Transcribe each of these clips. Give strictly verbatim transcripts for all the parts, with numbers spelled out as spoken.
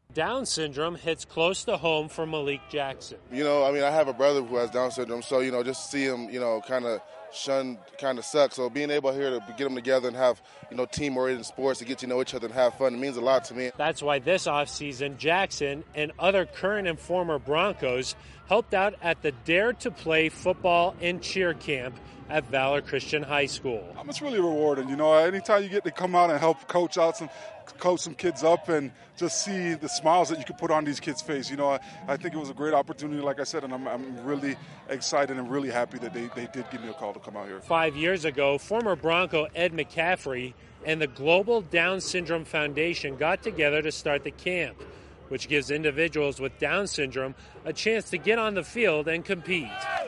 Down syndrome hits close to home for Malik Jackson. You know, I mean, I have a brother who has Down syndrome, so, you know, just to see him, you know, kind of shunned kind of sucks. So being able here to get them together and have, you know, team-oriented sports to get to know each other and have fun, it means a lot to me. That's why this offseason, Jackson and other current and former Broncos helped out at the Dare to Play football and cheer camp at Valor Christian High School. Um, it's really rewarding, you know. Anytime you get to come out and help coach out some, coach some kids up, and just see the smiles that you can put on these kids' face, you know, I, I think it was a great opportunity, like I said, and I'm, I'm really excited and really happy that they, they did give me a call to come out here. Five years ago, former Bronco Ed McCaffrey and the Global Down Syndrome Foundation got together to start the camp, which gives individuals with Down syndrome a chance to get on the field and compete.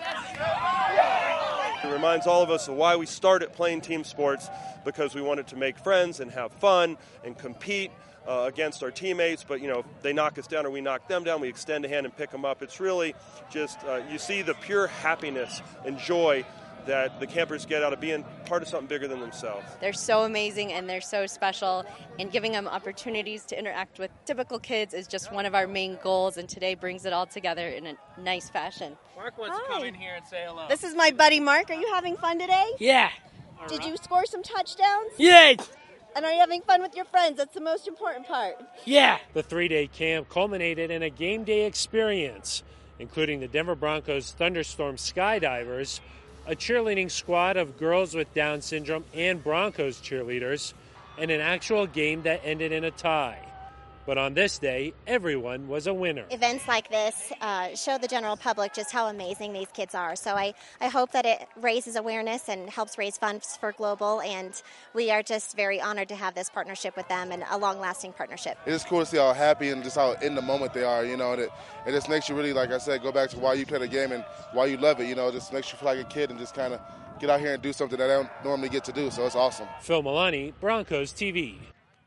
It reminds all of us of why we started playing team sports, because we wanted to make friends and have fun and compete uh, against our teammates. But, you know, if they knock us down or we knock them down, we extend a hand and pick them up. It's really just, uh, you see the pure happiness and joy that the campers get out of being part of something bigger than themselves. They're so amazing and they're so special, and giving them opportunities to interact with typical kids is just one of our main goals, and today brings it all together in a nice fashion. Mark wants Hi. to come in here and say hello. This is my buddy Mark. Are you having fun today? Yeah. Did you score some touchdowns? Yes. And are you having fun with your friends? That's the most important part. Yeah. The three-day camp culminated in a game day experience, including the Denver Broncos Thunderstorm Skydivers, a cheerleading squad of girls with Down syndrome and Broncos cheerleaders, and an actual game that ended in a tie. But on this day, everyone was a winner. Events like this uh, show the general public just how amazing these kids are. So I, I hope that it raises awareness and helps raise funds for Global, and we are just very honored to have this partnership with them and a long-lasting partnership. It's cool to see how happy and just how in the moment they are, you know, and it, it just makes you really, like I said, go back to why you play the game and why you love it, you know, just makes you feel like a kid and just kind of get out here and do something that I don't normally get to do, so it's awesome. Phil Milani, Broncos T V.